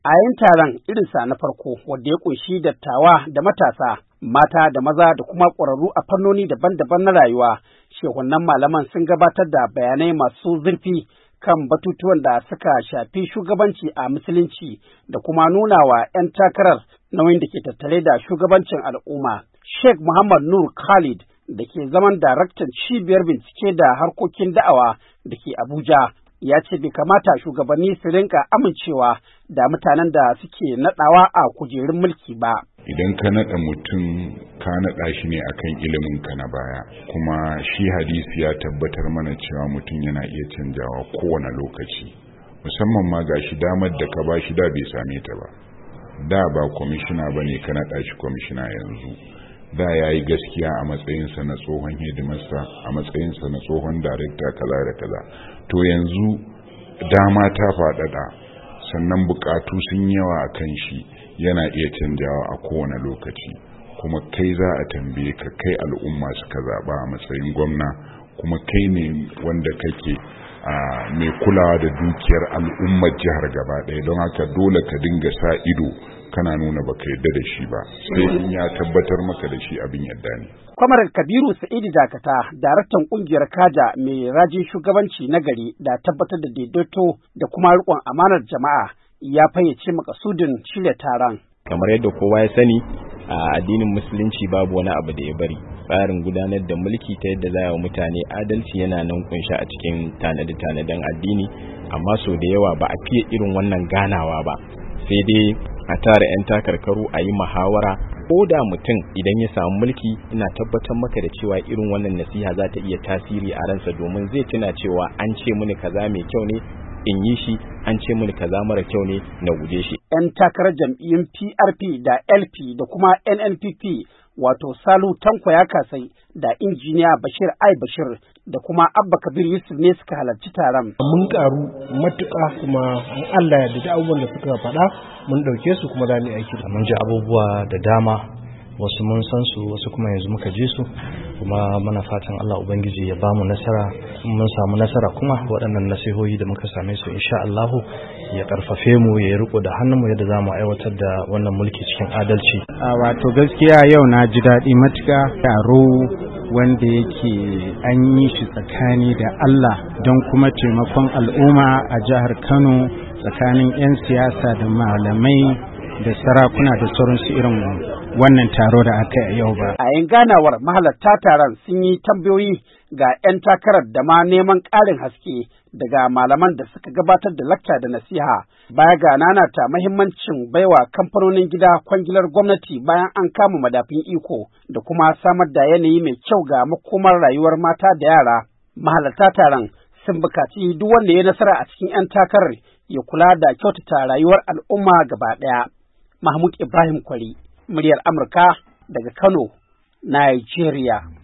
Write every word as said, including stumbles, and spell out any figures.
A yayin taron irinsa na farko wanda ya ƙunshi dattawa da matasa, mata da maza da kuma ƙwararru a fannoni daban-daban na rayuwa, shehunan malaman sun gabatar da bayanai masu zurfi kan batutuwan da suka shafi shugabanci a musulunci da kuma nuna wa ‘yan takarar nauyin da ke tattare da shugabancin al'umma. Sheikh Muhammad Nur Khalid da ke zaman daraktan cibiyar bincike da harkokin da'awa da ke Abuja ya ce bai kamata shugabanni su rinka amincewa da mutanen da suke naɗawa a kujerun mulki ba. Idan ka naɗa mutum ka naɗa shi ne akan ilimin ka na baya, kuma shi hadisi ya tabbatar mana cewa mutum yana iya canjawa kowane lokaci, musamman ma ga shi damar da ka ba shi da bai same ta ba. Da ba kwamishina ba ne ka naɗa shi kwamishina yanzu. Da ya yi gaskiya a matsayinsa na tsohon hidimarsa, a matsayinsa na tsohon darekta kaza da kaza. To yanzu dama ta faɗaɗa, sannan buƙatu sun yawa a kan shi, yana iya canjawa a kowane lokaci. Kuma kai za a tambaye ka, kai al'umma suka zaɓa a matsayin gwamna, kuma kai ne wanda kake a mai kulawa da dukiyar al'ummar jihar gaba ɗaya, don haka dole ka dinga sa ido kana nuna baka yadda da shi ba, sai in ya tabbatar maka da shi abin yadda ne. Kwamarar Kabiru Sa'idu Dakata, daraktan kungiyar Kaja mai rajin shugabanci na gari da tabbatar da daidaito da kuma riƙon amanar jama'a, ya fayyace makasudin shirya taron. Kamar yadda kowa ya sani, a addinin musulunci babu wani abu da ya bari. Tsarin gudanar da mulki ta yadda za a mutane adalci yana nan kunshi a cikin tanade-tanaden addini, amma sau da yawa ba a fiye irin wannan ganawa ba. Sai dai a tara 'yan takarkaru a yi muhawara, ko da mutum idan ya samu mulki, ina tabbatar maka da cewa irin wannan nasiha za ta iya tasiri a ransa, domin zai tuna cewa an ce mini kaza mai kyau ne in yi shi, an ce mini kaza mara kyau ne na guje shi. 'Yan takarar jam'iyyun P R P da L P da kuma N N P P wato Salu Tanko ya kasai da injiniya Bashir Ai Bashir da kuma Abba Kabir Yusuf ne suka halarci taron. Mun karu matuƙa, kuma in Allah ya yarda abubuwan da suka faɗa mun ɗauke su kuma za mu yi aiki. Mun ji abubuwa da dama, wasu mun san su, wasu kuma yanzu muka ji su, kuma muna fatan Allah Ubangiji ya bamu nasara. Mun samu nasara kuma waɗannan nasihohi da muka same su insha Allahu ya karfafe mu, ya riko da hannunmu yadda za mu aiwatar da wannan mulki cikin adalci. Wato gaskiya yau na ji daɗi matuƙa, taro wanda yake an yi shi tsakani da Allah don kuma taimakon al'umma a jihar Kano, tsakanin 'yan siyasa da malamai da sarakuna da sauransu irin wannan taro da aka yi yau ba. A yin ganawar mahalarta taron sun yi tambayoyi ga 'yan takarar da ma neman ƙarin haske daga malaman da suka gabatar da lakta da nasiha, baya ga nanata mahimmancin baiwa kamfanonin gida kwangilar gwamnati bayan an kama madafin iko da kuma samar da yanayi mai kyau ga makomar rayuwar mata da yara. Mahalarta taron sun bukaci duk wanda ya nasara a cikin 'yan takarar ya kula da kyautata rayuwar al'umma gaba ɗaya. Mahmud Ibrahim Kwari, muryar Amurka daga Kano, Nigeria.